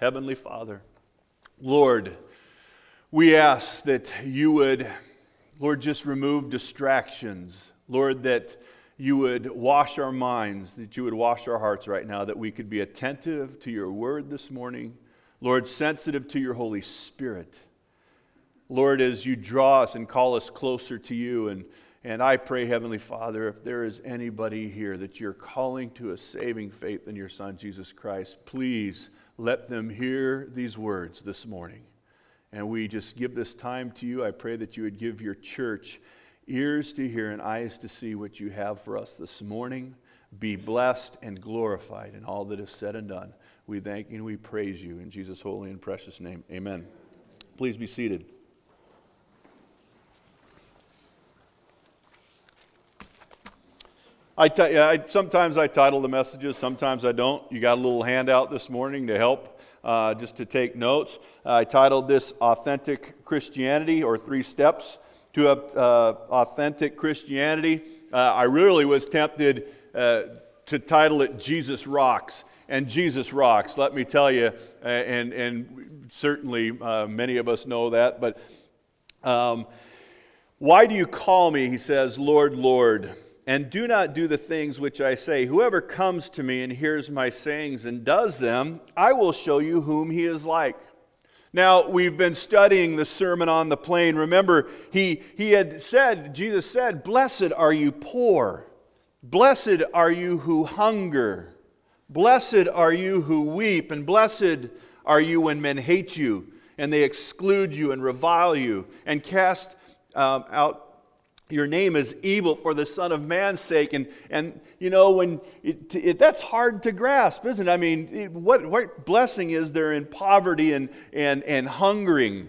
Heavenly Father, Lord, we ask that you would, Lord, just remove distractions. Lord, that you would wash our minds, that you would wash our hearts right now, that we could be attentive to your word this morning. Lord, sensitive to your Holy Spirit. Lord, as you draw us and call us closer to you, and I pray, Heavenly Father, if there is anybody here that you're calling to a saving faith in your Son, Jesus Christ, please let them hear these words this morning. And we just give this time to you. I pray that you would give your church ears to hear and eyes to see what you have for us this morning. Be blessed and glorified in all that is said and done. We thank you and we praise you in Jesus' holy and precious name. Amen. Please be seated. Sometimes I title the messages, sometimes I don't. You got a little handout this morning to help, just to take notes. I titled this Authentic Christianity, or 3 Steps to Authentic Christianity. I really was tempted to title it Jesus Rocks. And Jesus rocks, let me tell you, and certainly many of us know that, but why do you call me, he says, Lord, Lord, and do not do the things which I say? Whoever comes to me and hears my sayings and does them, I will show you whom he is like. Now, we've been studying the Sermon on the Plain. Remember, Jesus said, blessed are you poor, blessed are you who hunger, blessed are you who weep, and blessed are you when men hate you, and they exclude you and revile you, and cast out your name as evil for the Son of Man's sake. And you know, when that's hard to grasp, isn't it? I mean, what blessing is there in poverty and hungering?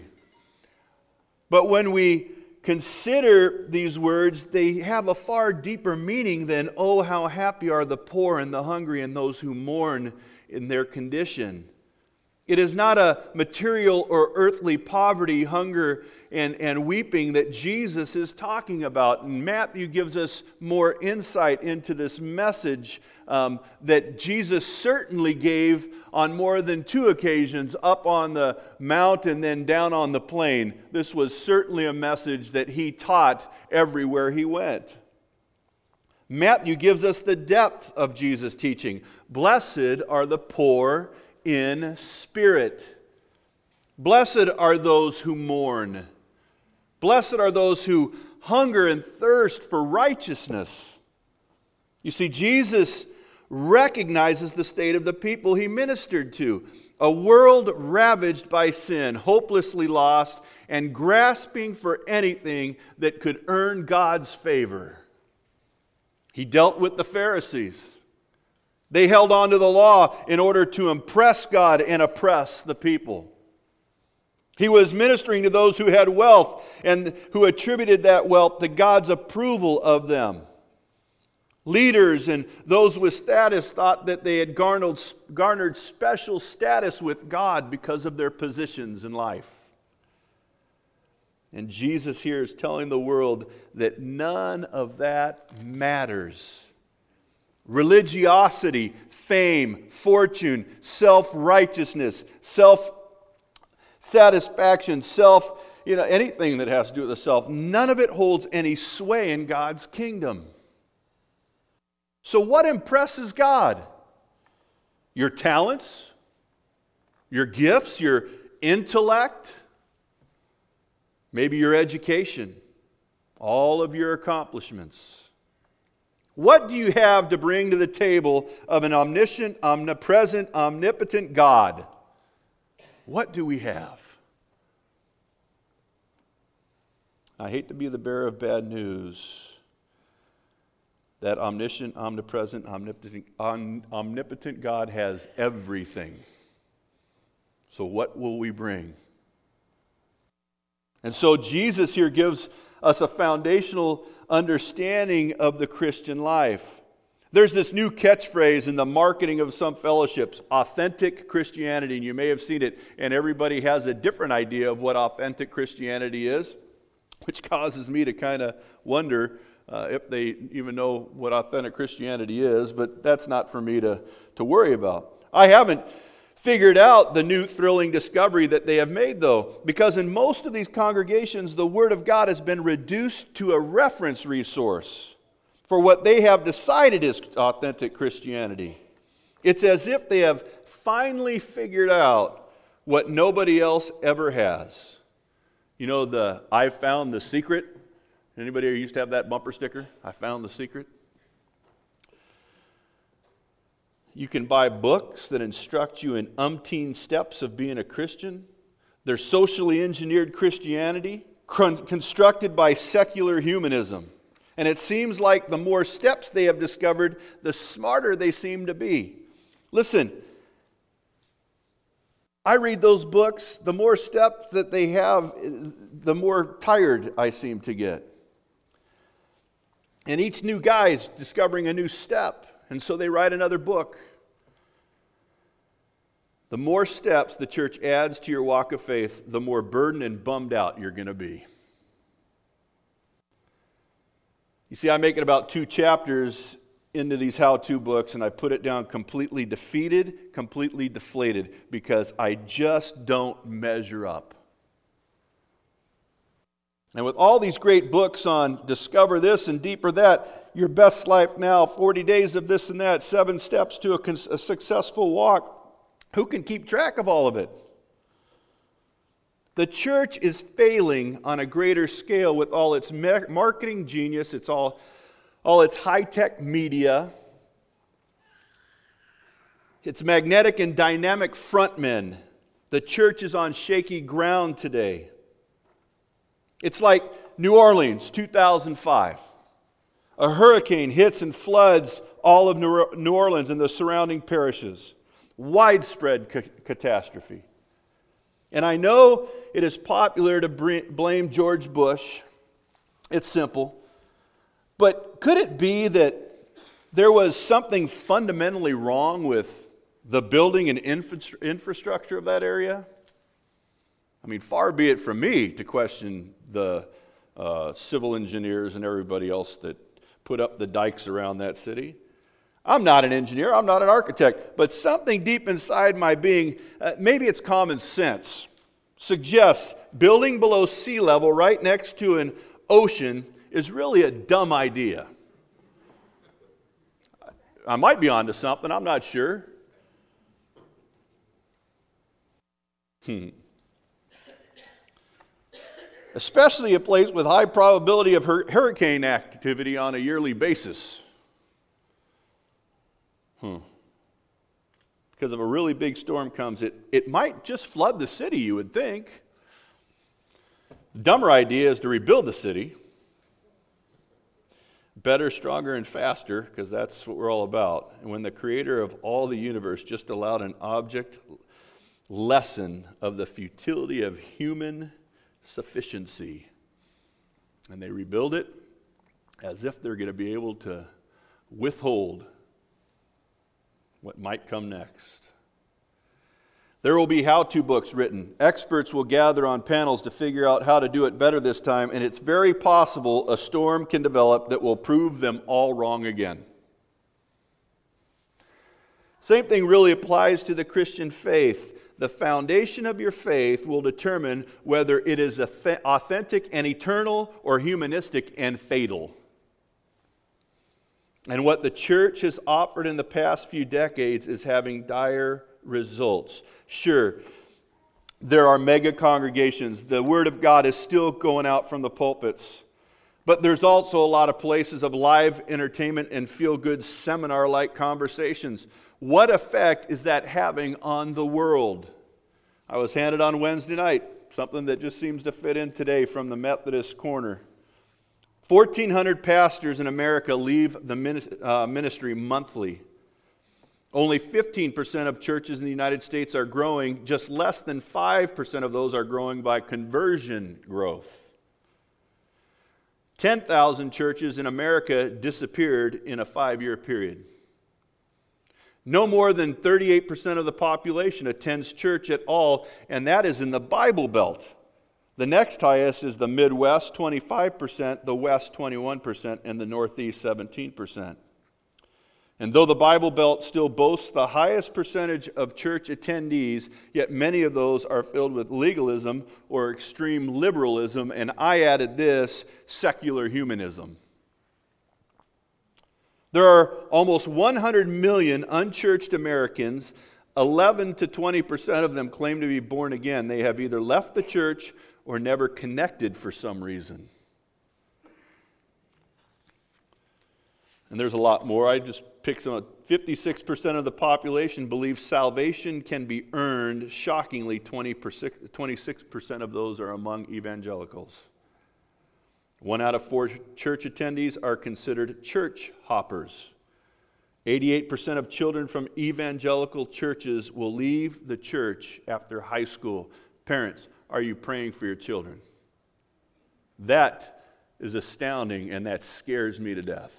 But when we consider these words, they have a far deeper meaning than, oh, how happy are the poor and the hungry and those who mourn in their condition. It is not a material or earthly poverty, hunger, and weeping that Jesus is talking about. And Matthew gives us more insight into this message that Jesus certainly gave on more than 2 occasions, up on the mount and then down on the plain. This was certainly a message that he taught everywhere he went. Matthew gives us the depth of Jesus' teaching. Blessed are the poor in spirit. Blessed are those who mourn. Blessed are those who hunger and thirst for righteousness. You see, Jesus recognizes the state of the people he ministered to. A world ravaged by sin, hopelessly lost, and grasping for anything that could earn God's favor. He dealt with the Pharisees. They held on to the law in order to impress God and oppress the people. He was ministering to those who had wealth and who attributed that wealth to God's approval of them. Leaders and those with status thought that they had garnered special status with God because of their positions in life. And Jesus here is telling the world that none of that matters. Religiosity, fame, fortune, self-righteousness, self-satisfaction, anything that has to do with the self, none of it holds any sway in God's kingdom. So what impresses God? Your talents? Your gifts? Your intellect? Maybe your education? All of your accomplishments? What do you have to bring to the table of an omniscient, omnipresent, omnipotent God? What do we have? I hate to be the bearer of bad news. That omniscient, omnipresent, omnipotent God has everything. So what will we bring? And so Jesus here gives us a foundational understanding of the Christian life. There's this new catchphrase in the marketing of some fellowships, authentic Christianity, and you may have seen it, and everybody has a different idea of what authentic Christianity is, which causes me to kind of wonder if they even know what authentic Christianity is, but that's not for me to worry about. I haven't figured out the new thrilling discovery that they have made, though, because in most of these congregations, the Word of God has been reduced to a reference resource for what they have decided is authentic Christianity. It's as if they have finally figured out what nobody else ever has. You know the "I found the secret"? Anybody used to have that bumper sticker? I found the secret. You can buy books that instruct you in umpteen steps of being a Christian. They're socially engineered Christianity, constructed by secular humanism. And it seems like the more steps they have discovered, the smarter they seem to be. Listen, I read those books, the more steps that they have, the more tired I seem to get. And each new guy is discovering a new step, and so they write another book. The more steps the church adds to your walk of faith, the more burdened and bummed out you're going to be. You see, I make it about 2 chapters into these how-to books, and I put it down completely defeated, completely deflated, because I just don't measure up. And with all these great books on discover this and deeper that, your best life now, 40 days of this and that, 7 steps to a successful walk, who can keep track of all of it? The church is failing on a greater scale with all its marketing genius, all its high-tech media, its magnetic and dynamic frontmen. The church is on shaky ground today. It's like New Orleans, 2005. A hurricane hits and floods all of New Orleans and the surrounding parishes. Widespread catastrophe. And I know it is popular to blame George Bush. It's simple. But could it be that there was something fundamentally wrong with the building and infrastructure of that area? I mean, far be it from me to question the civil engineers and everybody else that put up the dikes around that city. I'm not an engineer, I'm not an architect, but something deep inside my being, maybe it's common sense, suggests building below sea level right next to an ocean is really a dumb idea. I might be onto something, I'm not sure. Especially a place with high probability of hurricane activity on a yearly basis. Because if a really big storm comes, it might just flood the city, you would think. The dumber idea is to rebuild the city. Better, stronger, and faster, because that's what we're all about. And when the creator of all the universe just allowed an object lesson of the futility of human sufficiency, and they rebuild it as if they're going to be able to withhold what might come next. There will be how-to books written. Experts will gather on panels to figure out how to do it better this time, and it's very possible a storm can develop that will prove them all wrong again. Same thing really applies to the Christian faith. The foundation of your faith will determine whether it is authentic and eternal or humanistic and fatal. And what the church has offered in the past few decades is having dire results. Sure, there are mega congregations. The Word of God is still going out from the pulpits. But there's also a lot of places of live entertainment and feel-good seminar-like conversations. What effect is that having on the world? I was handed on Wednesday night something that just seems to fit in today from the Methodist Corner. 1,400 pastors in America leave the ministry monthly. Only 15% of churches in the United States are growing. Just less than 5% of those are growing by conversion growth. 10,000 churches in America disappeared in a 5-year period. No more than 38% of the population attends church at all, and that is in the Bible Belt. The next highest is the Midwest, 25%, the West, 21%, and the Northeast, 17%. And though the Bible Belt still boasts the highest percentage of church attendees, yet many of those are filled with legalism or extreme liberalism, and I added this, secular humanism. There are almost 100 million unchurched Americans. 11 to 20% of them claim to be born again. They have either left the church or never connected for some reason. And there's a lot more. I just picked some. 56% of the population believes salvation can be earned. Shockingly, 26% of those are among evangelicals. 1 out of 4 church attendees are considered church hoppers. 88% of children from evangelical churches will leave the church after high school. Parents, are you praying for your children? That is astounding, and that scares me to death.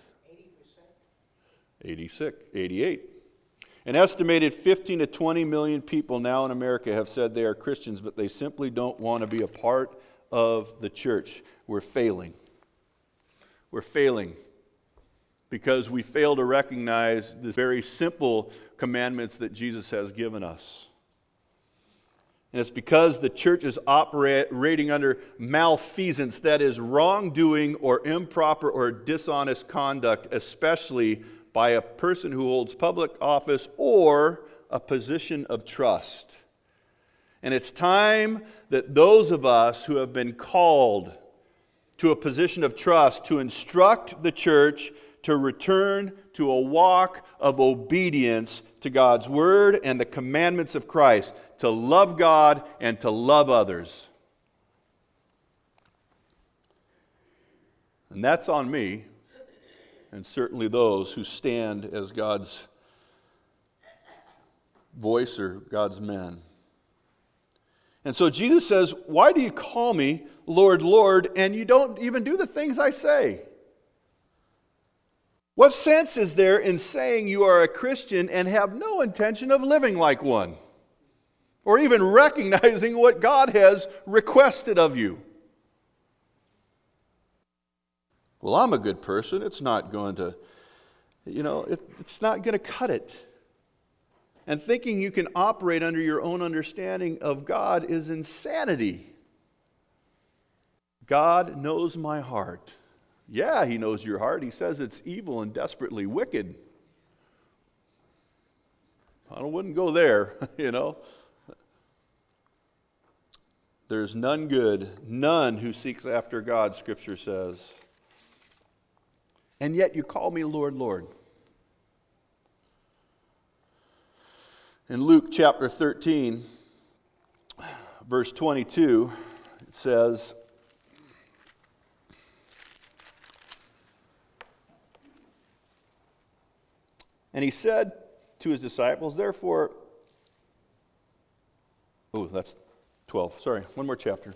88. An estimated 15 to 20 million people now in America have said they are Christians, but they simply don't want to be a part of the church. We're failing. We're failing because we fail to recognize the very simple commandments that Jesus has given us. And it's because the church is operating under malfeasance, that is, wrongdoing or improper or dishonest conduct, especially by a person who holds public office or a position of trust. And it's time that those of us who have been called to a position of trust to instruct the church to return to a walk of obedience to God's word and the commandments of Christ, to love God and to love others. And that's on me, and certainly those who stand as God's voice or God's men. And so Jesus says, why do you call me Lord, Lord, and you don't even do the things I say? What sense is there in saying you are a Christian and have no intention of living like one? Or even recognizing what God has requested of you? Well, I'm a good person. It's not going to, it's not going to cut it. And thinking you can operate under your own understanding of God is insanity. God knows my heart. Yeah, He knows your heart. He says it's evil and desperately wicked. I wouldn't go there, There's none good, none who seeks after God, Scripture says. And yet you call me Lord, Lord. In Luke chapter 13, verse 22, it says, and He said to His disciples, therefore, that's 12, sorry, one more chapter.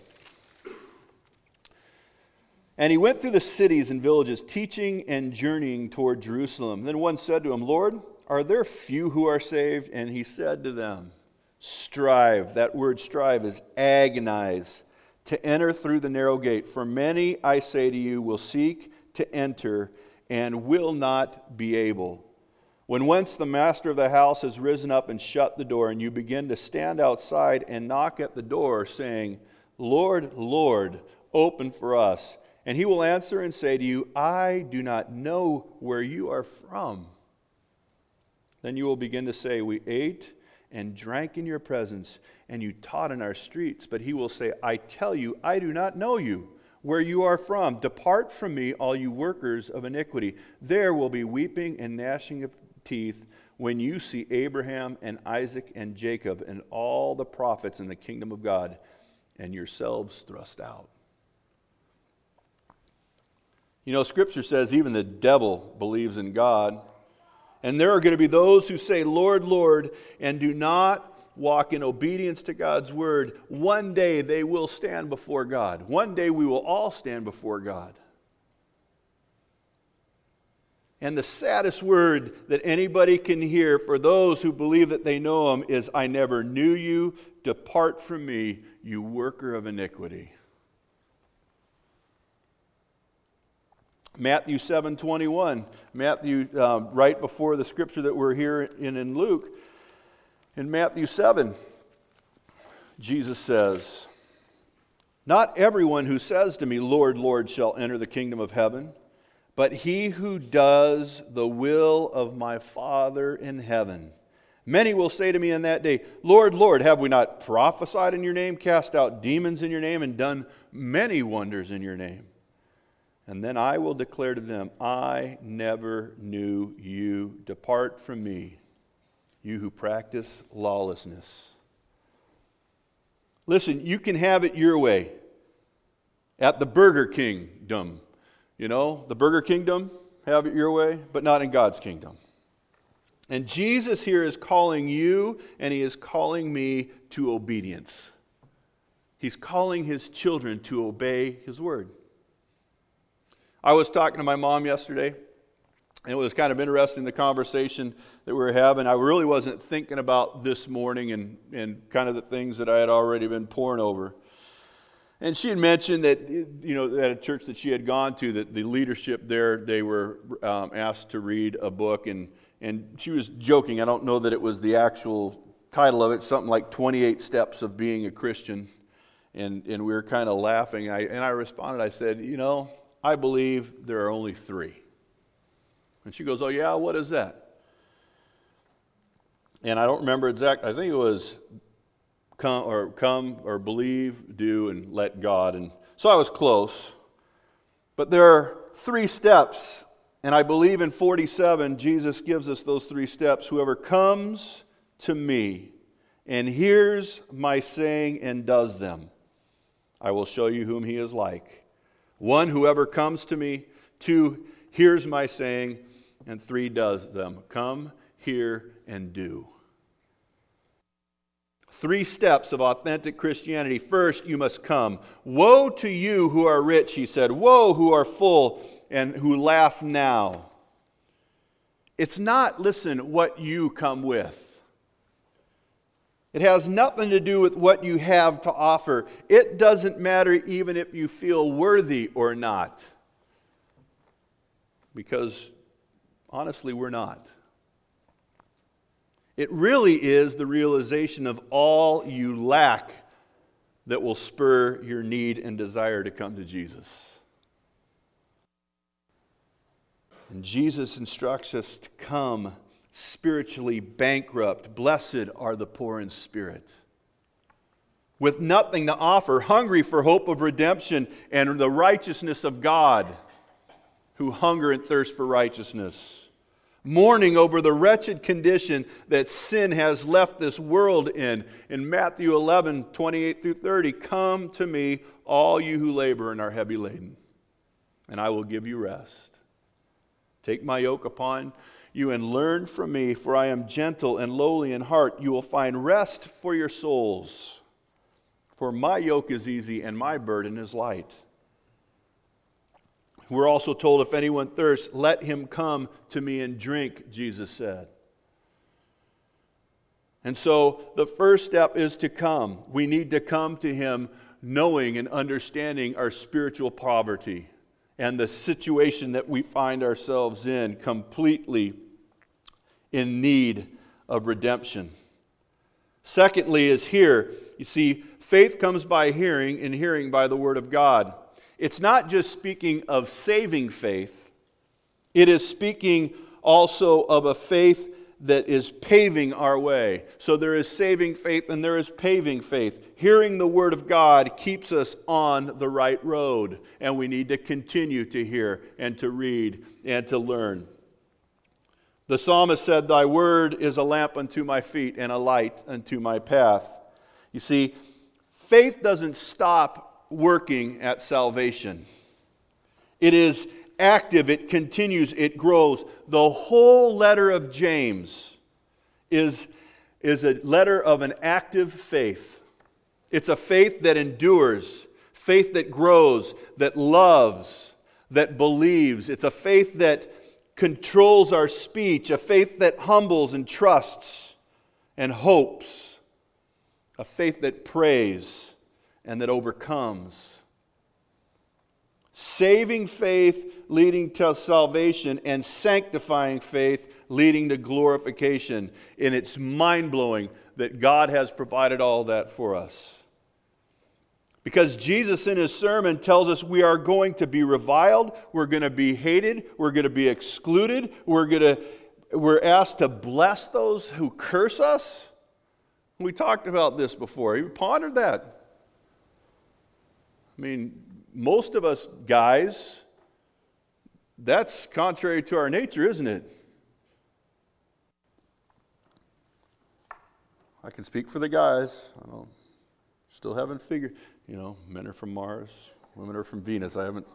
And He went through the cities and villages, teaching and journeying toward Jerusalem. Then one said to Him, Lord, are there few who are saved? And He said to them, strive. That word strive is agonize to enter through the narrow gate. For many, I say to you, will seek to enter and will not be able. When once the master of the house has risen up and shut the door, and you begin to stand outside and knock at the door, saying, Lord, Lord, open for us. And He will answer and say to you, I do not know where you are from. Then you will begin to say, we ate and drank in your presence, and you taught in our streets. But He will say, I tell you, I do not know you, where you are from. Depart from me, all you workers of iniquity. There will be weeping and gnashing of teeth when you see Abraham and Isaac and Jacob and all the prophets in the kingdom of God, and yourselves thrust out. Scripture says even the devil believes in God. And there are going to be those who say, Lord, Lord, and do not walk in obedience to God's word. One day they will stand before God. One day we will all stand before God. And the saddest word that anybody can hear for those who believe that they know Him is, I never knew you. Depart from me, you worker of iniquity. Matthew 7:21. Matthew, right before the scripture that we're here in Luke. In Matthew 7, Jesus says, "Not everyone who says to me, 'Lord, Lord,' shall enter the kingdom of heaven, but he who does the will of my Father in heaven. Many will say to me in that day, 'Lord, Lord, have we not prophesied in your name, cast out demons in your name, and done many wonders in your name?' And then I will declare to them, 'I never knew you. Depart from me, you who practice lawlessness.'" Listen, you can have it your way at the Burger Kingdom. You know, the Burger Kingdom, have it your way, but not in God's kingdom. And Jesus here is calling you and he is calling me to obedience. He's calling his children to obey his word. I was talking to my mom yesterday, and it was kind of interesting, the conversation that we were having. I really wasn't thinking about this morning and kind of the things that I had already been poring over. And she had mentioned that, you know, at a church that she had gone to, that the leadership there, they were asked to read a book, and she was joking. I don't know that it was the actual title of it, something like 28 Steps of Being a Christian. And we were kind of laughing. And I responded, I said, you know, I believe there are only 3. And she goes, "Oh yeah, what is that?" And I don't remember exactly. I think it was come or believe, do, and let God. And so I was close. But there are 3 steps, and I believe in 47, Jesus gives us those 3 steps. "Whoever comes to me and hears my saying and does them, I will show you whom he is like." 1, whoever comes to me. 2, hears my saying. And 3, does them. Come, hear, and do. 3 steps of authentic Christianity. First, you must come. "Woe to you who are rich," he said. "Woe who are full and who laugh now." It's not, listen, what you come with. It has nothing to do with what you have to offer. It doesn't matter even if you feel worthy or not. Because honestly, we're not. It really is the realization of all you lack that will spur your need and desire to come to Jesus. And Jesus instructs us to come spiritually bankrupt. Blessed are the poor in spirit, with nothing to offer, hungry for hope of redemption and the righteousness of God, who hunger and thirst for righteousness. Mourning over the wretched condition that sin has left this world in. In Matthew 11, 28 through 30, "Come to me, all you who labor and are heavy laden, and I will give you rest. Take my yoke upon you and learn from me, for I am gentle and lowly in heart. You will find rest for your souls. For my yoke is easy and my burden is light." We're also told, "If anyone thirsts, let him come to me and drink," Jesus said. And so the first step is to come. We need to come to him knowing and understanding our spiritual poverty and the situation that we find ourselves in, completely in need of redemption. Secondly is here. You see, faith comes by hearing, and hearing by the word of God. It's not just speaking of saving faith. It is speaking also of a faith that is paving our way. So there is saving faith and there is paving faith. Hearing the word of God keeps us on the right road, and we need to continue to hear and to read and to learn. The psalmist said, "Thy word is a lamp unto my feet and a light unto my path." You see, faith doesn't stop working at salvation. It is active, it continues, it grows. The whole letter of James is a letter of an active faith. It's a faith that endures, faith that grows, that loves, that believes. It's a faith that controls our speech, a faith that humbles and trusts and hopes, a faith that prays and that overcomes. Saving faith leading to salvation, and sanctifying faith leading to glorification. And it's mind-blowing that God has provided all that for us. Because Jesus in his sermon tells us we are going to be reviled, we're going to be hated, we're going to be excluded, we're asked to bless those who curse us. We talked about this before. You pondered that. I mean, most of us guys, that's contrary to our nature, isn't it? I can speak for the guys. Still haven't figured, men are from Mars, women are from Venus. I haven't.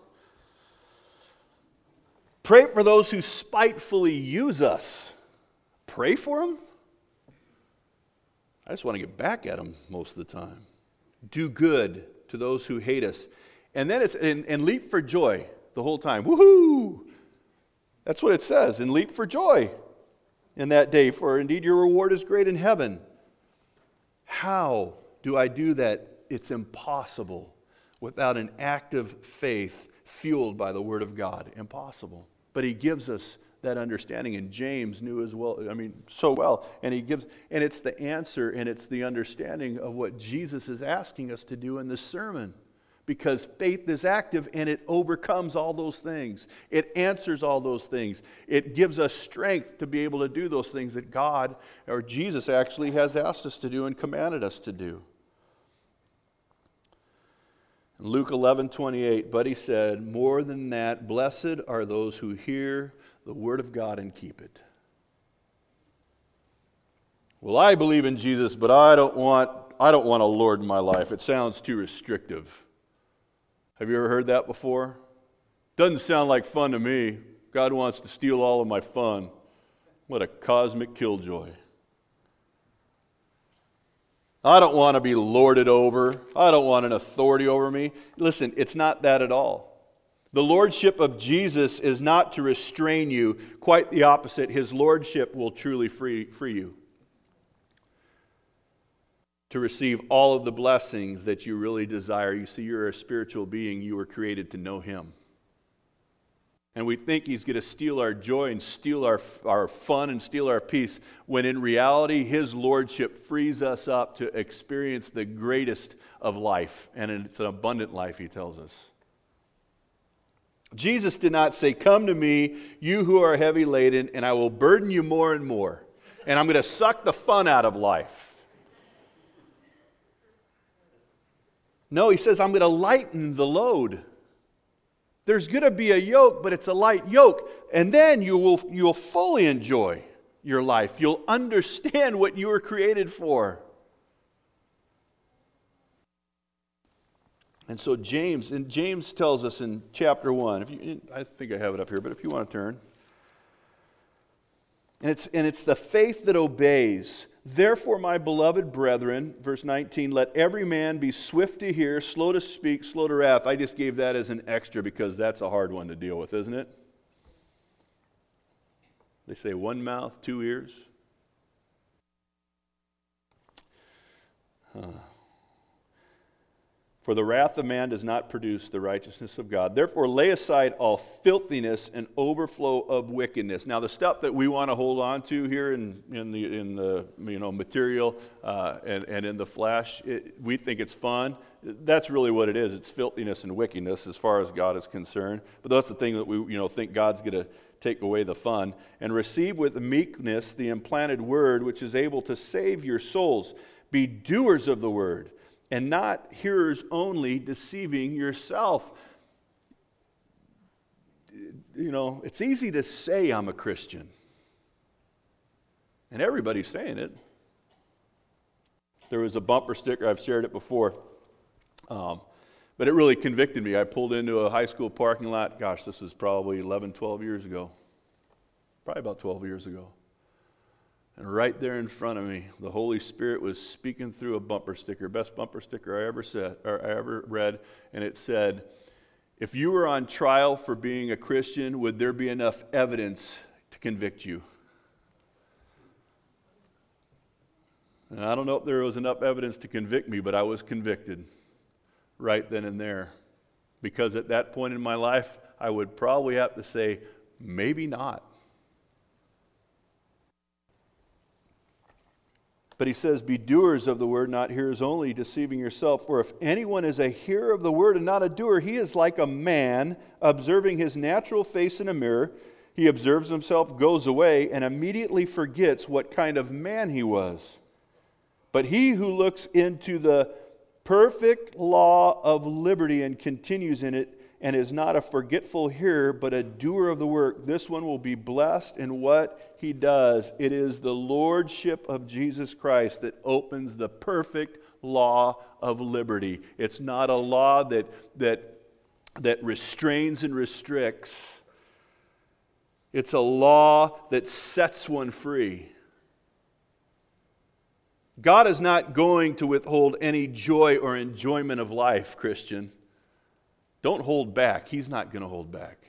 Pray for those who spitefully use us. Pray for them? I just want to get back at them most of the time. Do good to those who hate us. And then and leap for joy the whole time. Woohoo! That's what it says. And leap for joy in that day, for indeed your reward is great in heaven. How do I do that? It's impossible without an active faith fueled by the Word of God. Impossible. But he gives us that understanding, and James knew as well, so well. And it's the answer, and it's the understanding of what Jesus is asking us to do in this sermon. Because faith is active and it overcomes all those things. It answers all those things. It gives us strength to be able to do those things that God, or Jesus actually has asked us to do and commanded us to do. In Luke 11:28, but he said, more than that, blessed are those who hear the word of God and keep it. Well, I believe in Jesus, but I don't want a Lord in my life. It sounds too restrictive. Have you ever heard that before? Doesn't sound like fun to me. God wants to steal all of my fun. What a cosmic killjoy. I don't want to be lorded over. I don't want an authority over me. Listen, it's not that at all. The lordship of Jesus is not to restrain you. Quite the opposite. His lordship will truly free you to receive all of the blessings that you really desire. You see, you're a spiritual being. You were created to know Him. And we think He's going to steal our joy and steal our fun and steal our peace, when in reality, His lordship frees us up to experience the greatest of life. And it's an abundant life, He tells us. Jesus did not say, come to me, you who are heavy laden, and I will burden you more and more. And I'm going to suck the fun out of life. No, He says, I'm going to lighten the load. There's going to be a yoke, but it's a light yoke. And then you'll fully enjoy your life. You'll understand what you were created for. And so James tells us in chapter 1, I think I have it up here, but if you want to turn. And it's the faith that obeys. Therefore, my beloved brethren, verse 19, let every man be swift to hear, slow to speak, slow to wrath. I just gave that as an extra because that's a hard one to deal with, isn't it? They say one mouth, two ears. For the wrath of man does not produce the righteousness of God. Therefore, lay aside all filthiness and overflow of wickedness. Now, the stuff that we want to hold on to here in the material and in the flesh, we think it's fun. That's really what it is. It's filthiness and wickedness as far as God is concerned. But that's the thing that we think God's going to take away the fun. And receive with meekness the implanted word, which is able to save your souls. Be doers of the word, and not hearers only, deceiving yourself. It's easy to say I'm a Christian. And everybody's saying it. There was a bumper sticker, I've shared it before, but it really convicted me. I pulled into a high school parking lot. Gosh, this was probably 11, 12 years ago. Probably about 12 years ago. And right there in front of me, the Holy Spirit was speaking through a bumper sticker, best bumper sticker I ever read, and it said, if you were on trial for being a Christian, would there be enough evidence to convict you? And I don't know if there was enough evidence to convict me, but I was convicted right then and there. Because at that point in my life, I would probably have to say, maybe not. But he says, be doers of the word, not hearers only, deceiving yourself. For if anyone is a hearer of the word and not a doer, he is like a man observing his natural face in a mirror. He observes himself, goes away, and immediately forgets what kind of man he was. But he who looks into the perfect law of liberty and continues in it, and is not a forgetful hearer, but a doer of the work, this one will be blessed in what he does. It is the lordship of Jesus Christ that opens the perfect law of liberty. It's not a law that restrains and restricts. It's a law that sets one free. God is not going to withhold any joy or enjoyment of life, Christian. Don't hold back. He's not going to hold back.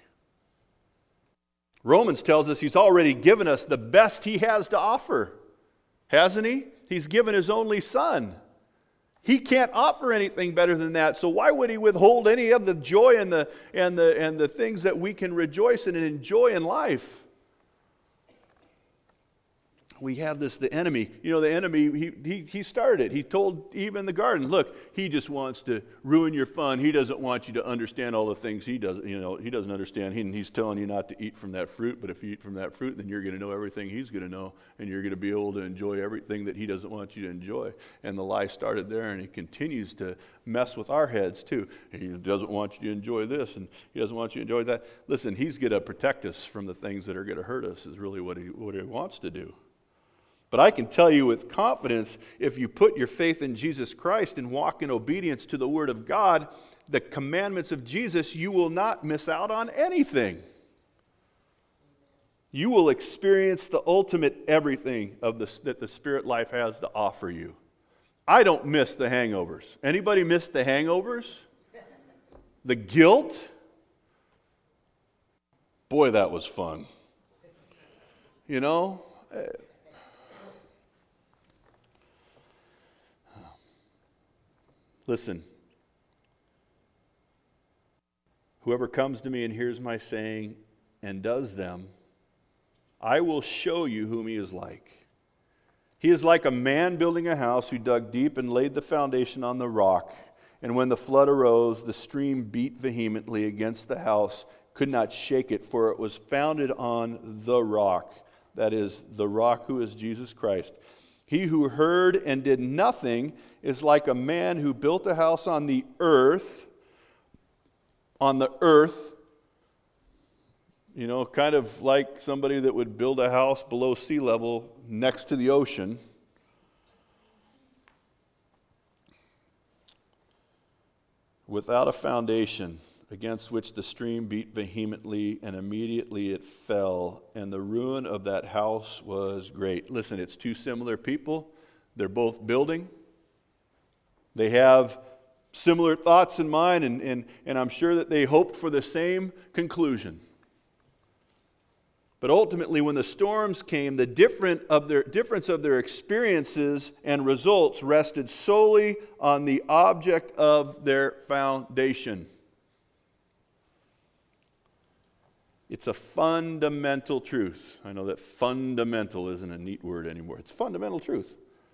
Romans tells us He's already given us the best He has to offer. Hasn't He? He's given His only Son. He can't offer anything better than that. So why would He withhold any of the joy and the things that we can rejoice in and enjoy in life? We have this, the enemy. You know, the enemy, he started it. He told Eve in the garden, look, he just wants to ruin your fun. He doesn't want you to understand all the things he doesn't, he doesn't understand. He's telling you not to eat from that fruit, but if you eat from that fruit, then you're going to know everything he's going to know, and you're going to be able to enjoy everything that he doesn't want you to enjoy. And the lie started there, and he continues to mess with our heads too. He doesn't want you to enjoy this, and he doesn't want you to enjoy that. Listen, he's going to protect us from the things that are going to hurt us is really what he wants to do. But I can tell you with confidence, if you put your faith in Jesus Christ and walk in obedience to the Word of God, the commandments of Jesus, you will not miss out on anything. You will experience the ultimate everything that the Spirit life has to offer you. I don't miss the hangovers. Anybody miss the hangovers? The guilt? Boy, that was fun. You know? Listen, whoever comes to me and hears my saying and does them, I will show you whom he is like. He is like a man building a house who dug deep and laid the foundation on the rock. And when the flood arose, the stream beat vehemently against the house, could not shake it, for it was founded on the rock. That is, the rock who is Jesus Christ. He who heard and did nothing is like a man who built a house on the earth, kind of like somebody that would build a house below sea level next to the ocean. Without a foundation, against which the stream beat vehemently, and immediately it fell, and the ruin of that house was great. Listen, it's two similar people. They're both building. They have similar thoughts in mind, and I'm sure that they hoped for the same conclusion. But ultimately, when the storms came, the difference of their experiences and results rested solely on the object of their foundation. It's a fundamental truth. I know that fundamental isn't a neat word anymore. It's fundamental truth.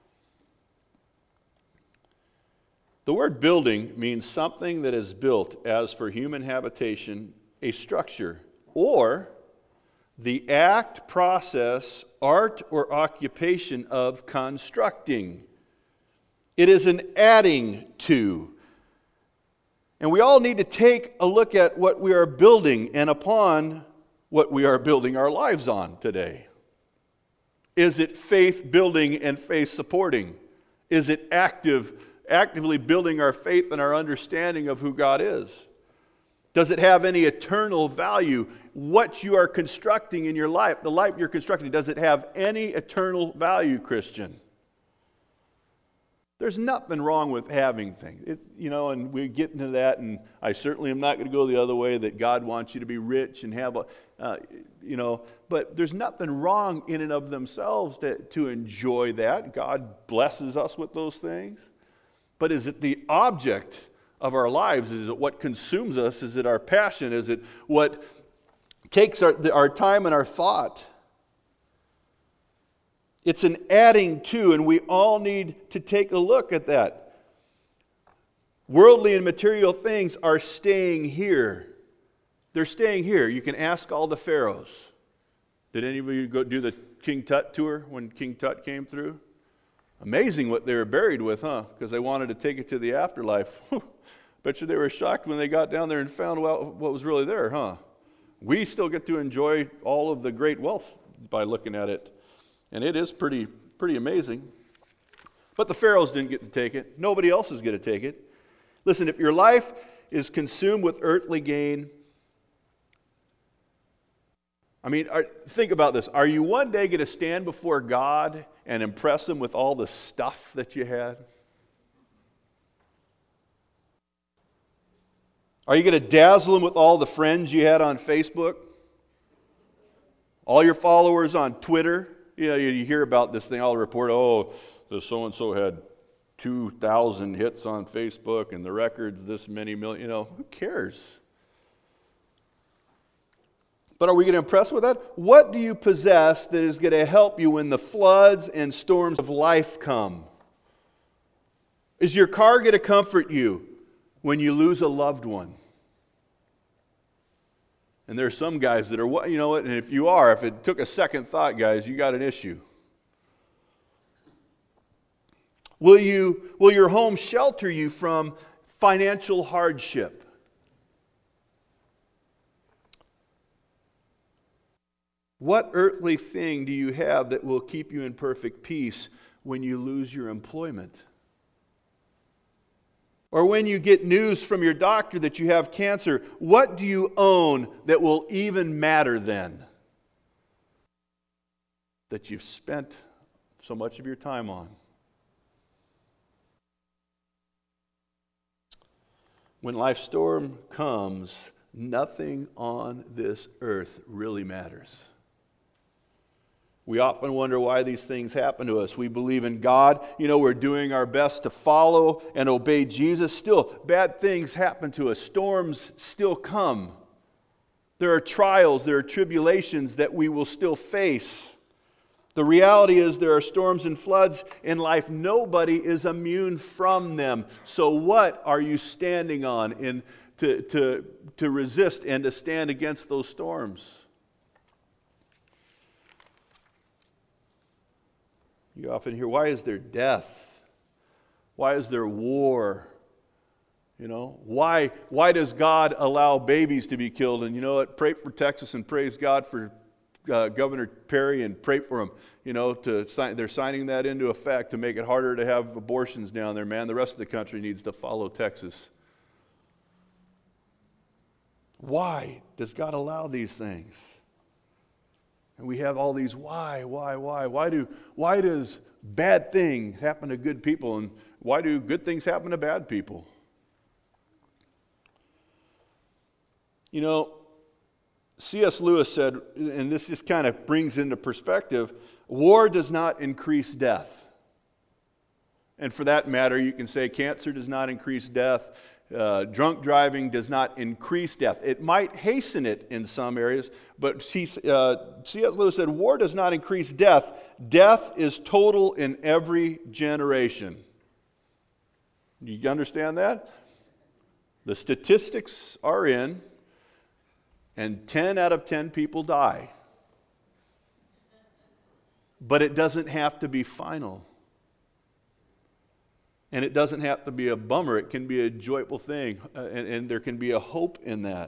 The word building means something that is built as for human habitation, a structure, or the act, process, art, or occupation of constructing. It is an adding to. And we all need to take a look at what we are building and upon what we are building our lives on today. Is it faith building and faith supporting? Is it actively building our faith and our understanding of who God is? Does it have any eternal value? What you are constructing in your life, the life you're constructing, does it have any eternal value, Christian? There's nothing wrong with having things, and we get into that, and I certainly am not going to go the other way that God wants you to be rich and have but there's nothing wrong in and of themselves to enjoy that. God blesses us with those things. But is it the object of our lives? Is it what consumes us? Is it our passion? Is it what takes our time and our thought? It's an adding to, and we all need to take a look at that. Worldly and material things are staying here. They're staying here. You can ask all the pharaohs. Did any of you go do the King Tut tour when King Tut came through? Amazing what they were buried with, huh? Because they wanted to take it to the afterlife. Bet you they were shocked when they got down there and found out what was really there, huh? We still get to enjoy all of the great wealth by looking at it. And it is pretty amazing. But the pharaohs didn't get to take it. Nobody else is going to take it. Listen, if your life is consumed with earthly gain, think about this. Are you one day going to stand before God and impress Him with all the stuff that you had? Are you going to dazzle Him with all the friends you had on Facebook? All your followers on Twitter? You know, you hear about this thing, I'll report, the so-and-so had 2,000 hits on Facebook and the record's this many million. You know, who cares? But are we going to impress with that? What do you possess that is going to help you when the floods and storms of life come? Is your car going to comfort you when you lose a loved one? And there are some guys that are, you know what, and if it took a second thought, guys, you got an issue. Will your home shelter you from financial hardship? What earthly thing do you have that will keep you in perfect peace when you lose your employment? Or when you get news from your doctor that you have cancer, what do you own that will even matter then? That you've spent so much of your time on. When life's storm comes, nothing on this earth really matters. We often wonder why these things happen to us. We believe in God. You know, we're doing our best to follow and obey Jesus. Still, bad things happen to us. Storms still come. There are trials, there are tribulations that we will still face. The reality is there are storms and floods in life. Nobody is immune from them. So what are you standing on to resist and to stand against those storms? You often hear, why is there death? Why is there war? You know, why does God allow babies to be killed? And you know what? Pray for Texas and praise God for Governor Perry and pray for him. You know, they're signing that into effect to make it harder to have abortions down there, man. The rest of the country needs to follow Texas. Why does God allow these things? And we have all these why? Why does bad things happen to good people, and why do good things happen to bad people? You know, C.S. Lewis said, and this just kind of brings into perspective, war does not increase death. And for that matter, you can say cancer does not increase death. Drunk driving does not increase death. It might hasten it in some areas, but C.S. Lewis said, war does not increase death. Death is total in every generation. You understand that? The statistics are in, and 10 out of 10 people die. But it doesn't have to be final. And it doesn't have to be a bummer. It can be a joyful thing. And there can be a hope in that.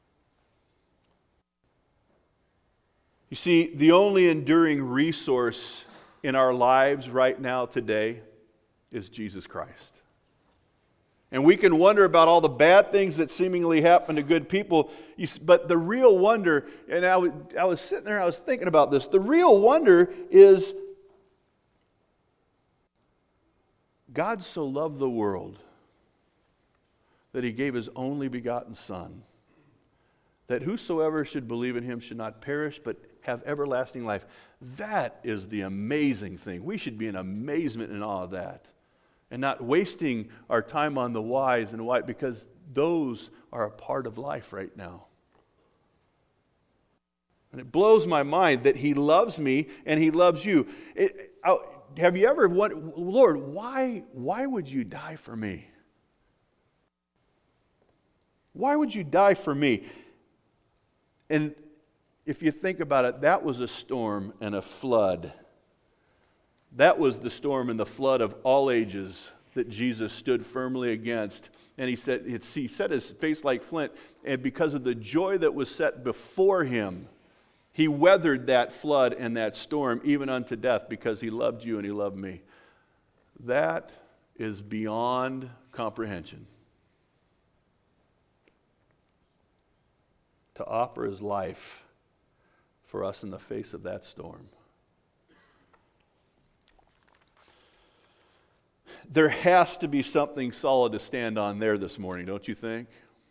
You see, the only enduring resource in our lives right now today is Jesus Christ. And we can wonder about all the bad things that seemingly happen to good people. But the real wonder, and I was sitting there, I was thinking about this. The real wonder is God so loved the world that He gave His only begotten Son, that whosoever should believe in Him should not perish but have everlasting life. That is the amazing thing. We should be in amazement and awe of that. and not wasting our time on the whys and why, because those are a part of life right now. And it blows my mind that He loves me and He loves you. Have you ever wondered, Lord, why would you die for me? Why would you die for me? And if you think about it, that was a storm and a flood. That was the storm and the flood of all ages that Jesus stood firmly against. And he set his face like flint, and because of the joy that was set before Him, He weathered that flood and that storm even unto death because He loved you and He loved me. That is beyond comprehension. To offer His life for us in the face of that storm. There has to be something solid to stand on there this morning, don't you think?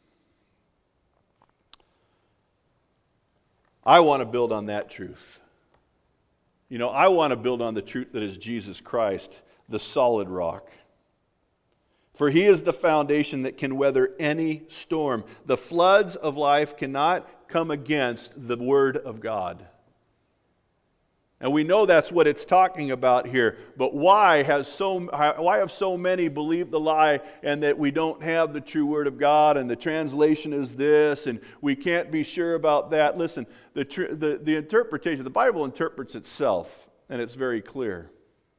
I want to build on that truth. You know, I want to build on the truth that is Jesus Christ, the solid rock. For He is the foundation that can weather any storm. The floods of life cannot come against the Word of God. And we know that's what it's talking about here. But why have so many believed the lie and that we don't have the true Word of God and the translation is this and we can't be sure about that? Listen, the interpretation, the Bible interprets itself and it's very clear.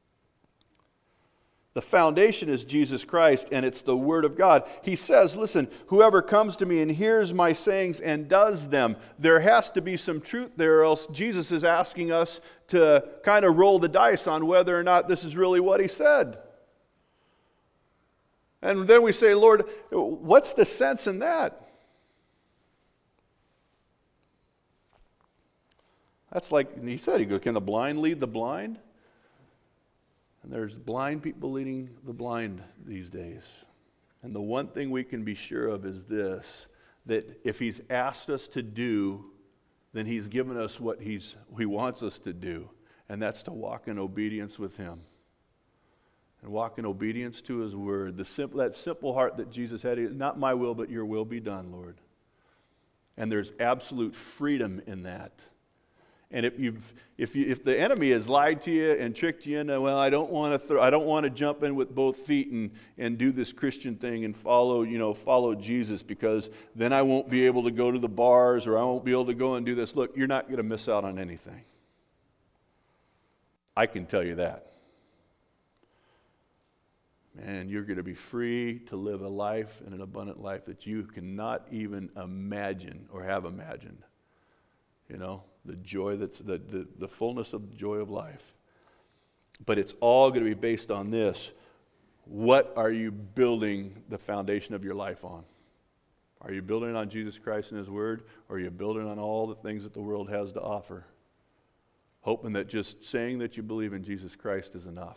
The foundation is Jesus Christ, and it's the Word of God. He says, listen, whoever comes to me and hears my sayings and does them, there has to be some truth there, or else Jesus is asking us to kind of roll the dice on whether or not this is really what He said. And then we say, Lord, what's the sense in that? That's like He said, can the blind lead the blind? And there's blind people leading the blind these days. And the one thing we can be sure of is this, that if He's asked us to do, then He's given us what He wants us to do. And that's to walk in obedience with Him. And walk in obedience to His Word. That simple heart that Jesus had, not my will, but your will be done, Lord. And there's absolute freedom in that. And if the enemy has lied to you and tricked you into, well, I don't want to jump in with both feet and do this Christian thing and follow Jesus, because then I won't be able to go to the bars, or I won't be able to go and do this. Look, you're not going to miss out on anything. I can tell you that. Man, you're going to be free to live a life and an abundant life that you cannot even imagine or have imagined. You know, the joy that's the fullness of the joy of life. But it's all going to be based on this. What are you building the foundation of your life on? Are you building on Jesus Christ and His Word, or are you building on all the things that the world has to offer? Hoping that just saying that you believe in Jesus Christ is enough.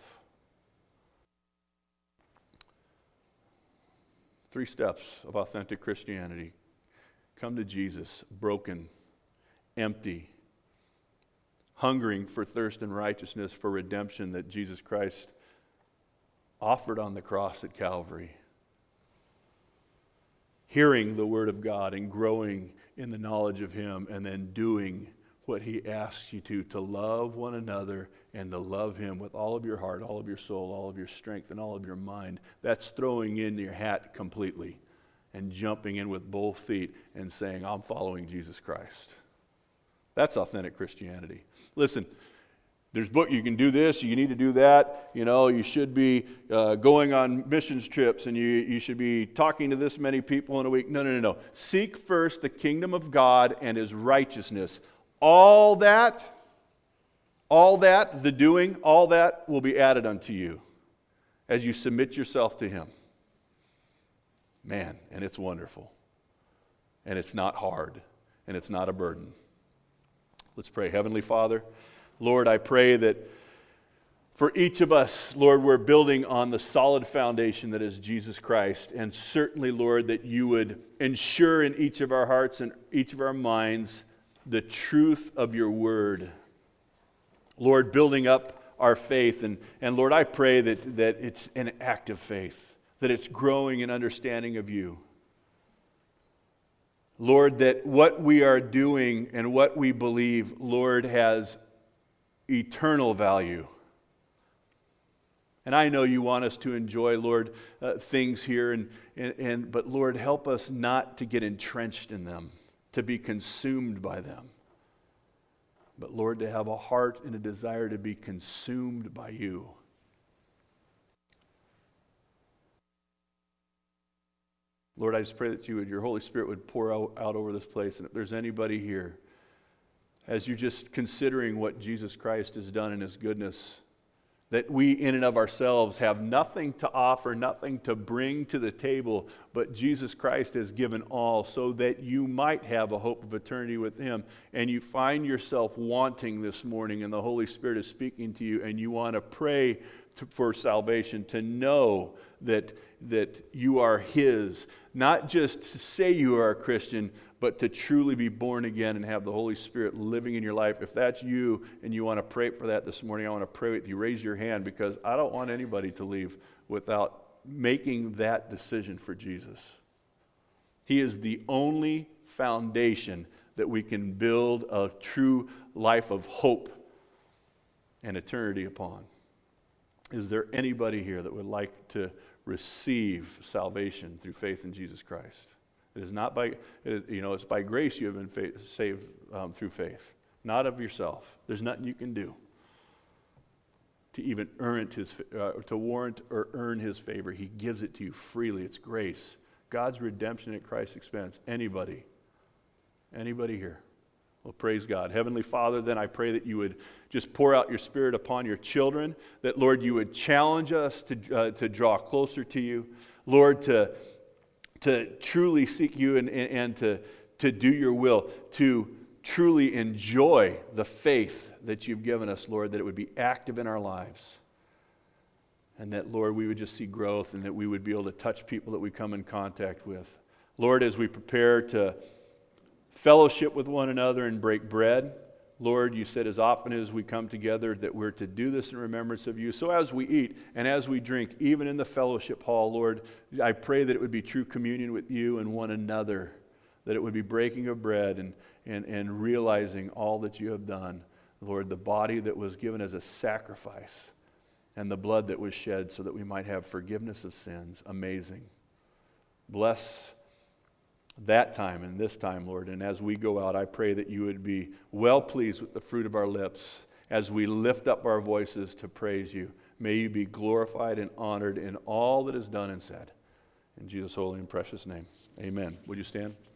3 steps of authentic Christianity. Come to Jesus, broken, empty, hungering for thirst and righteousness, for redemption that Jesus Christ offered on the cross at Calvary. Hearing the Word of God and growing in the knowledge of Him, and then doing what He asks you to love one another and to love Him with all of your heart, all of your soul, all of your strength, and all of your mind. That's throwing in your hat completely and jumping in with both feet and saying, I'm following Jesus Christ. That's authentic Christianity. Listen, there's book, you can do this, you need to do that. You know, you should be going on missions trips, and you should be talking to this many people in a week. No. Seek first the kingdom of God and His righteousness. All that, the doing, all that will be added unto you as you submit yourself to Him. Man, and it's wonderful. And it's not hard. And it's not a burden. Let's pray. Heavenly Father, Lord, I pray that for each of us, Lord, we're building on the solid foundation that is Jesus Christ. And certainly, Lord, that you would ensure in each of our hearts and each of our minds the truth of your word. Lord, building up our faith. And Lord, I pray that it's an active faith, that it's growing in understanding of you. Lord, that what we are doing and what we believe, Lord, has eternal value. And I know you want us to enjoy, Lord, things here, but Lord, help us not to get entrenched in them, to be consumed by them. But Lord, to have a heart and a desire to be consumed by you. Lord, I just pray that your Holy Spirit would pour out over this place. And if there's anybody here, as you're just considering what Jesus Christ has done in his goodness, that we in and of ourselves have nothing to offer, nothing to bring to the table, but Jesus Christ has given all so that you might have a hope of eternity with him. And you find yourself wanting this morning, and the Holy Spirit is speaking to you, and you want to pray for salvation, to know that you are his. Not just to say you are a Christian, but to truly be born again and have the Holy Spirit living in your life. If that's you and you want to pray for that this morning, I want to pray with you. Raise your hand, because I don't want anybody to leave without making that decision for Jesus. He is the only foundation that we can build a true life of hope and eternity upon. Is there anybody here that would like to receive salvation through faith in Jesus Christ? It is not by, it's by grace you have been saved through faith, not of yourself. There's nothing you can do to even to warrant or earn his favor. He gives it to you freely. It's grace. God's redemption at Christ's expense. Anybody here? Well, praise God. Heavenly Father, then I pray that you would just pour out your Spirit upon your children, that, Lord, you would challenge us to draw closer to you, Lord, to truly seek you and to do your will, to truly enjoy the faith that you've given us, Lord, that it would be active in our lives. And that, Lord, we would just see growth, and that we would be able to touch people that we come in contact with. Lord, as we prepare to fellowship with one another and break bread, Lord, you said as often as we come together that we're to do this in remembrance of you. So as we eat and as we drink, even in the fellowship hall, Lord, I pray that it would be true communion with you and one another, that it would be breaking of bread and realizing all that you have done. Lord, the body that was given as a sacrifice and the blood that was shed so that we might have forgiveness of sins. Amazing. Bless that time and this time, Lord. And as we go out, I pray that you would be well pleased with the fruit of our lips as we lift up our voices to praise you. May you be glorified and honored in all that is done and said. In Jesus' holy and precious name, amen. Would you stand?